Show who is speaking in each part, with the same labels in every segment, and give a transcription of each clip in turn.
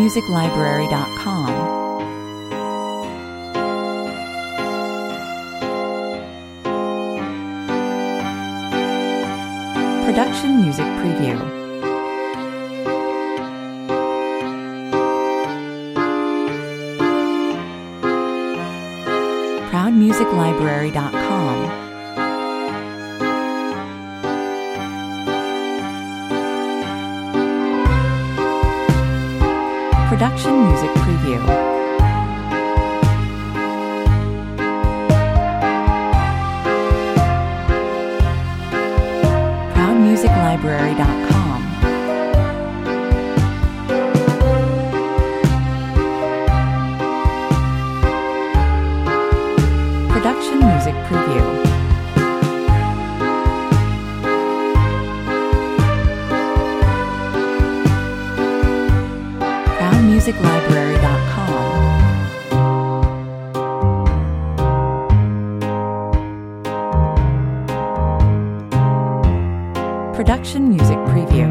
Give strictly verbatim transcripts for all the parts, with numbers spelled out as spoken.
Speaker 1: music library dot com. Production Music Preview. proud music library dot com. Production Music Preview. proud music library dot com. Production Music Preview. proud music library dot com. Production Music Preview.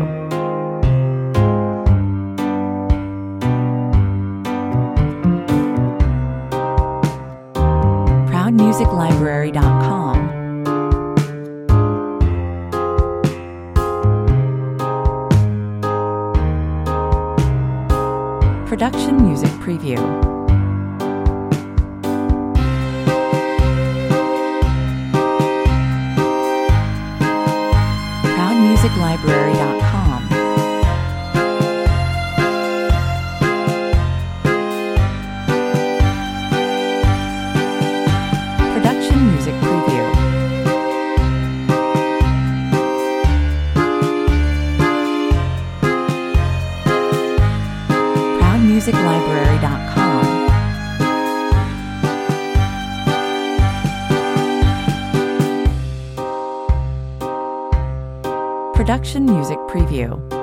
Speaker 1: proud music library dot com. Production Music Preview. proud music library dot com. Production Music Preview. proud music library dot com. Production Music Preview.